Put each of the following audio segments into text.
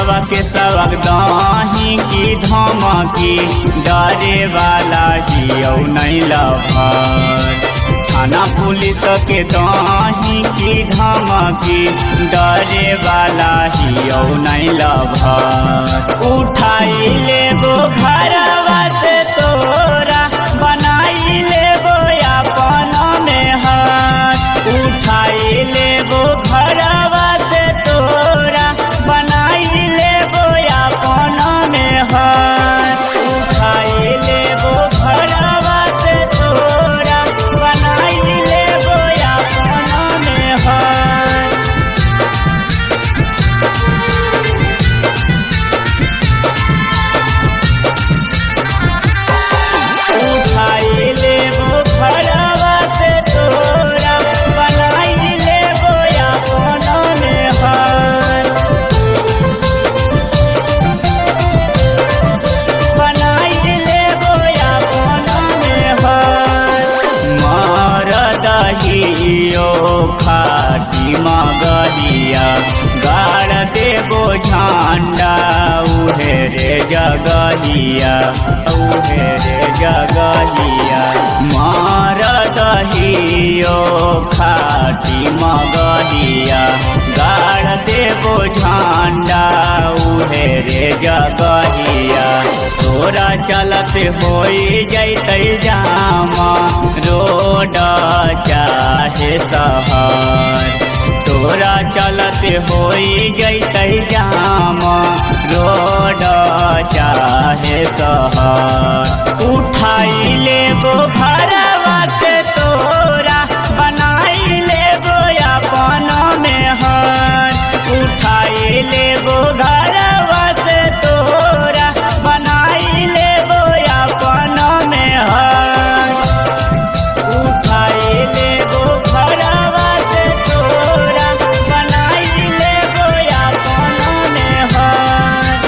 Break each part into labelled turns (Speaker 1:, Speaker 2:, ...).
Speaker 1: देशवा के सबक दही की धमकी डरे वाला हियौ नहीं लभर। थाना पुलिस के दही की धमकी डरे वाला हियौ नहीं लभर। उठाई लेबो घरवा से तोरा बनाई लेबो अपन में हाथ। उठाई लेबो घरवा से तोरा बनाई लेबो अपन में हाथ। उठाई लेबो घरवा से तोरा बनाई लेबो अपन में हाथ। उठाई लेबो घरवा से तोरा बनाई लेबो अपन में हाथ। बनाई लेबो अपन में हाथ। मरद हियो खाटी मगहिया गाड़ देबो झंडा उहे रे जगहिया उहे रे जगहिया। मरद हियो खाटी मगहिया गाड़ देबो झंडा उहे रे जगहिया। तोरा चलत होई जैतै जामा रोड चाहे शहर। तोरा चलत होई जैतै जामा रोड चाहे शहर। उठाई लेबो घरवा से तोरा बनाई लेबो अपन में हाथ। उठाई लेबो घरवा से तोरा बनाई लेबो अपन में हाथ। उठाई लेबो घरवा से तोरा बनाई लेबो अपन में हाथ।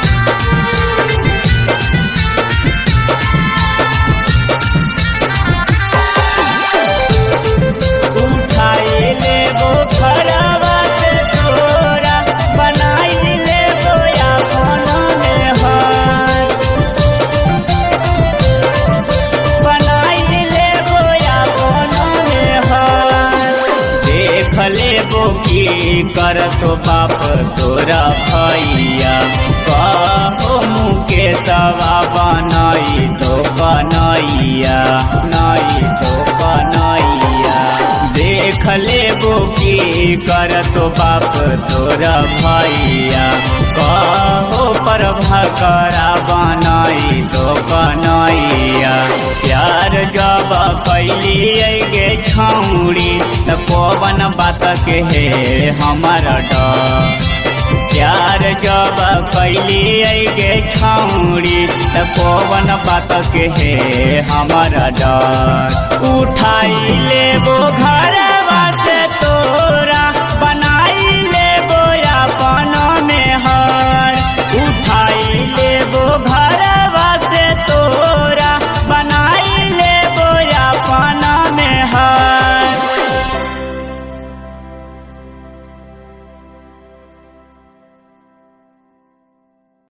Speaker 1: उठाई लेबो घरवा से तोरा बनाई लेबो अपन में हाथ। बनाई लेबो अपन में हाथ। देख लेबो की करतो बाप तोरा भैया कहो मुकेशवा बनाई तो बनैया नहीं तो बनैया। देख लेबो की करतो बाप तोरा भैया कहो प्रभाकरा बनाई तो बनैया। प्यार जब कैली गे छौड़ी त कौन बात के हे हमारा डर। प्यार जब कैली गे छौड़ी त कौन बात के हे हमारा डर। उठाई लेबो